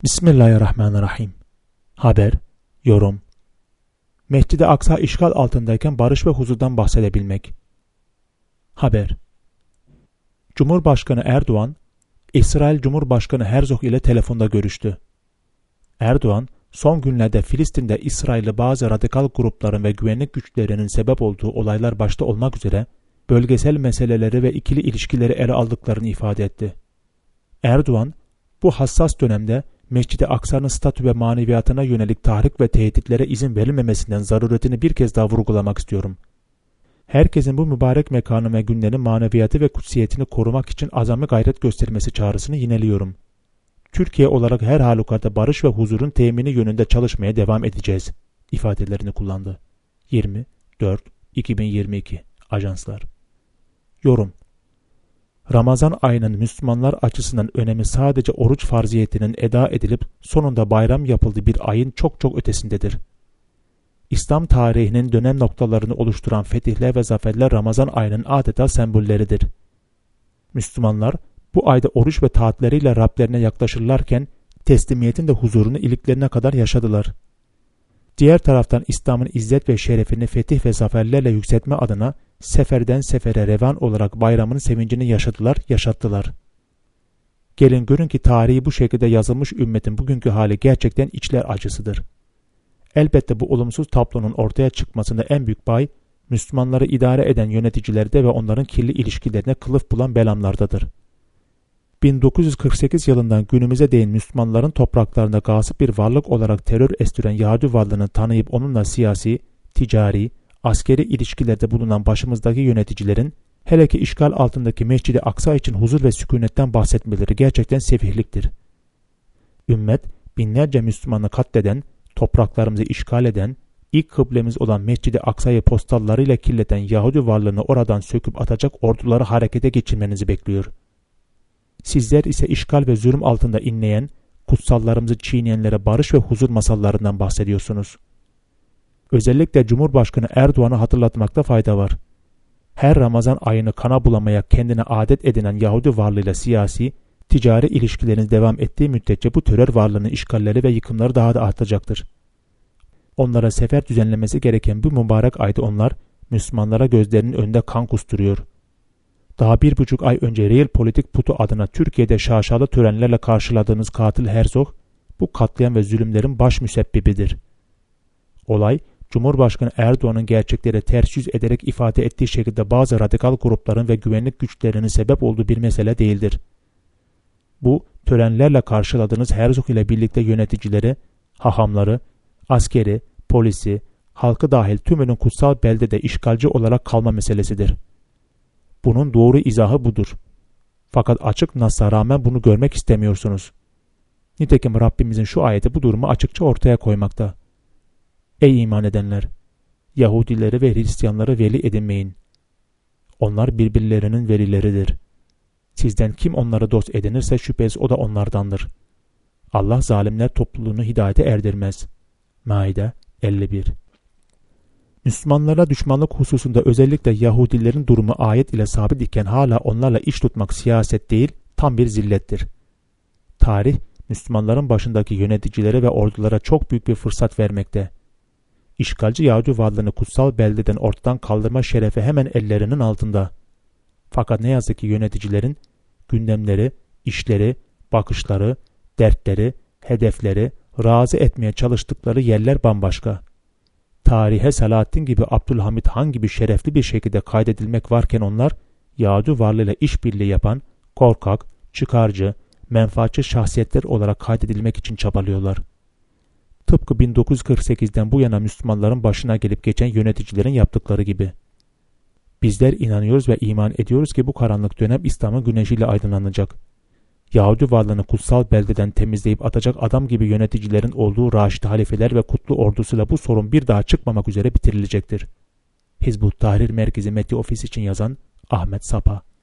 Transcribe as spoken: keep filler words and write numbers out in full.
Bismillahirrahmanirrahim. Haber, yorum. Mescid-i Aksa işgal altındayken barış ve huzurdan bahsedebilmek. Haber. Cumhurbaşkanı Erdoğan, İsrail Cumhurbaşkanı Herzog ile telefonda görüştü. Erdoğan, son günlerde Filistin'de İsrail'li bazı radikal grupların ve güvenlik güçlerinin sebep olduğu olaylar başta olmak üzere bölgesel meseleleri ve ikili ilişkileri ele aldıklarını ifade etti. Erdoğan, bu hassas dönemde Mescid-i Aksa'nın statü ve maneviyatına yönelik tahrik ve tehditlere izin verilmemesinden zaruretini bir kez daha vurgulamak istiyorum. Herkesin bu mübarek mekanın ve günlerin maneviyatı ve kutsiyetini korumak için azami gayret göstermesi çağrısını yineliyorum. Türkiye olarak her halükarda barış ve huzurun temini yönünde çalışmaya devam edeceğiz ifadelerini kullandı. yirmi dört iki bin yirmi iki Ajanslar. Yorum. Ramazan ayının Müslümanlar açısından önemi sadece oruç farziyetinin eda edilip sonunda bayram yapıldığı bir ayın çok çok ötesindedir. İslam tarihinin dönem noktalarını oluşturan fetihler ve zaferler Ramazan ayının adeta sembolleridir. Müslümanlar bu ayda oruç ve taatleriyle Rablerine yaklaşırlarken teslimiyetin de huzurunu iliklerine kadar yaşadılar. Diğer taraftan İslam'ın izzet ve şerefini fetih ve zaferlerle yükseltme adına seferden sefere revan olarak bayramın sevincini yaşadılar, yaşattılar. Gelin görün ki tarihi bu şekilde yazılmış ümmetin bugünkü hali gerçekten içler acısıdır. Elbette bu olumsuz tablonun ortaya çıkmasında en büyük pay, Müslümanları idare eden yöneticilerde ve onların kirli ilişkilerine kılıf bulan belamlardadır. bin dokuz yüz kırk sekiz yılından günümüze değin Müslümanların topraklarında gasip bir varlık olarak terör estiren Yahudi varlığını tanıyıp onunla siyasi, ticari, askeri ilişkilerde bulunan başımızdaki yöneticilerin, hele ki işgal altındaki Mescid-i Aksa için huzur ve sükunetten bahsetmeleri gerçekten sefihliktir. Ümmet, binlerce Müslümanı katleden, topraklarımızı işgal eden, ilk kıblemiz olan Mescid-i Aksa'yı postallarıyla kirleten Yahudi varlığını oradan söküp atacak orduları harekete geçirmenizi bekliyor. Sizler ise işgal ve zulüm altında inleyen, kutsallarımızı çiğneyenlere barış ve huzur masallarından bahsediyorsunuz. Özellikle Cumhurbaşkanı Erdoğan'ı hatırlatmakta fayda var. Her Ramazan ayını kana bulamaya kendine adet edinen Yahudi varlığıyla siyasi, ticari ilişkileriniz devam ettiği müddetçe bu terör varlığının işgalleri ve yıkımları daha da artacaktır. Onlara sefer düzenlemesi gereken bu mübarek ayda onlar, Müslümanlara gözlerinin önünde kan kusturuyor. Daha bir buçuk ay önce Real Politik Putu adına Türkiye'de şaşalı törenlerle karşıladığınız katil Herzog, bu katliam ve zulümlerin baş müsebbibidir. Olay, Cumhurbaşkanı Erdoğan'ın gerçekleri ters yüz ederek ifade ettiği şekilde bazı radikal grupların ve güvenlik güçlerinin sebep olduğu bir mesele değildir. Bu, törenlerle karşıladığınız Herzog ile birlikte yöneticileri, hahamları, askeri, polisi, halkı dahil tümünün kutsal beldede işgalci olarak kalma meselesidir. Bunun doğru izahı budur. Fakat açık Nas'a rağmen bunu görmek istemiyorsunuz. Nitekim Rabbimizin şu ayeti bu durumu açıkça ortaya koymakta. Ey iman edenler! Yahudileri ve Hristiyanları veli edinmeyin. Onlar birbirlerinin velileridir. Sizden kim onları dost edinirse şüphesiz o da onlardandır. Allah zalimler topluluğunu hidayete erdirmez. Maide elli bir. Müslümanlara düşmanlık hususunda özellikle Yahudilerin durumu ayet ile sabit iken hala onlarla iş tutmak siyaset değil, tam bir zillettir. Tarih, Müslümanların başındaki yöneticilere ve ordulara çok büyük bir fırsat vermekte. İşgalci Yahudi varlığını kutsal beldeden ortadan kaldırma şerefi hemen ellerinin altında. Fakat ne yazık ki yöneticilerin gündemleri, işleri, bakışları, dertleri, hedefleri, razı etmeye çalıştıkları yerler bambaşka. Tarihe Selahaddin gibi Abdülhamit Han gibi şerefli bir şekilde kaydedilmek varken onlar, Yahudi varlığıyla işbirliği yapan, korkak, çıkarcı, menfaatçi şahsiyetler olarak kaydedilmek için çabalıyorlar. Tıpkı bin dokuz yüz kırk sekizden bu yana Müslümanların başına gelip geçen yöneticilerin yaptıkları gibi. Bizler inanıyoruz ve iman ediyoruz ki bu karanlık dönem İslam'ın güneşiyle aydınlanacak. Yahudi varlığını kutsal beldeden temizleyip atacak adam gibi yöneticilerin olduğu Raşid halifeler ve kutlu ordusuyla bu sorun bir daha çıkmamak üzere bitirilecektir. Hizbut Tahrir Merkezi Medya Ofisi için yazan Ahmet Sapa.